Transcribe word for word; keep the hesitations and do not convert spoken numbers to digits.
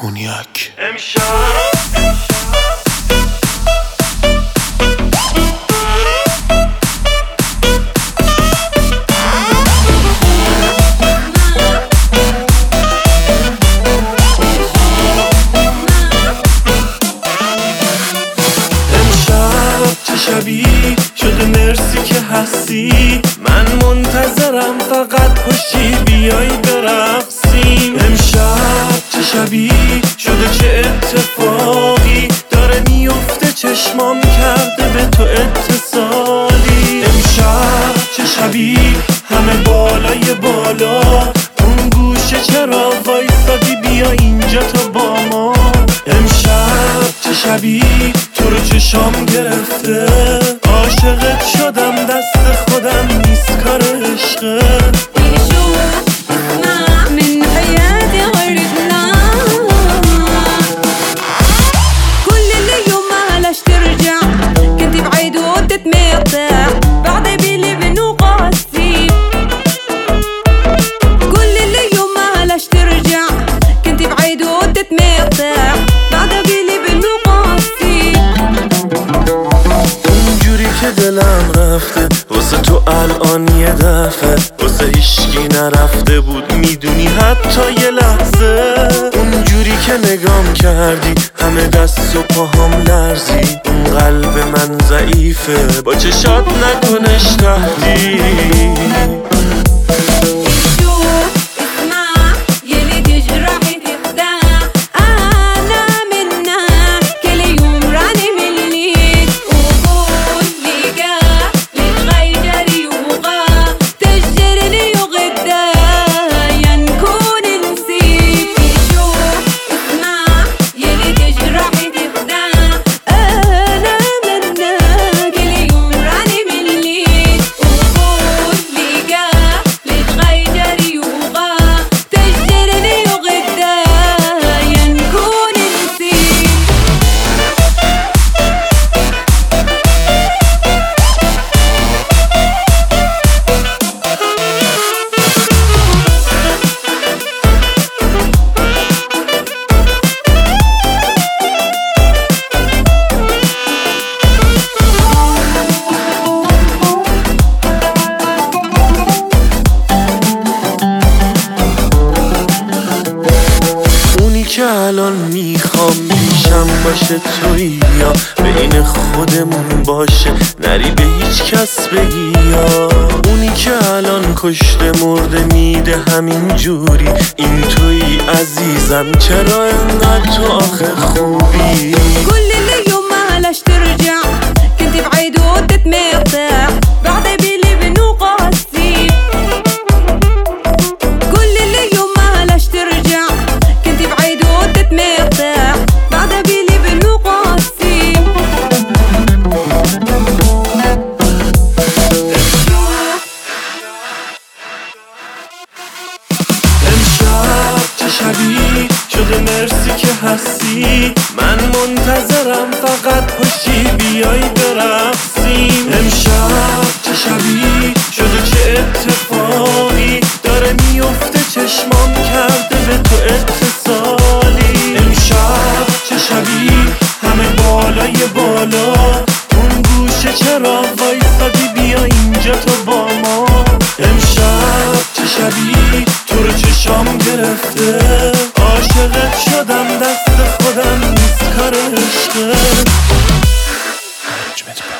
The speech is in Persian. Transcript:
کونیاک. امشب شبی شده مرسی که هستی، من منتظرم فقط پشتی بیای برقصیم. امشب چه شبی شده، چه اتفاقی داره میفته، چشمام کرده به تو اتصالی. امشب چه شبی همه بالای بالا، اون گوشه چرا وایسادی، بیا اینجا تو با ما. امشب چه شبی تو رو چشام گرفته، عاشقت شدم دست خودم نیست کار عشقه. دلم رفته واسه تو الان یه دفعه، واسه هیشکی نرفته بود میدونی حتی یه لحظه. اونجوری که نگام کردی همه دست و پاهام لرزید، اون قلب من ضعیفه با چشات نکنش تهدید. که الان میخوام پیشم باشه تویی، یا بین خودمون باشه نری به هیچ کس بگی، یا اونی که الان کشته مرده میده همین جوری، این تویی عزیزم چرا انقدر تو آخه خوبی. كل اليوم معلش ترجع كنت بعيد وتتمرتاح بعد بيلي بنقاسي. كل اليوم معلش ترجع كنت بعيد وتتمرتاح بعد بيلي بنقاسي. امشب چه شبی شده مرسی که هستی، من منتظرم فقط پشتی بیای برقصیم. امشب چه شبی شده، چه اتفاقی داره میفته، چشمام کرده به تو اتصالی. امشب چه شبی همه بالای بالا، اون گوشه چرا وایسادی، بیا اینجا تو با ما. امشب چه شبی تو رو چشام گرفته، عاشقت شدم دست خودم نیست کار عشقه.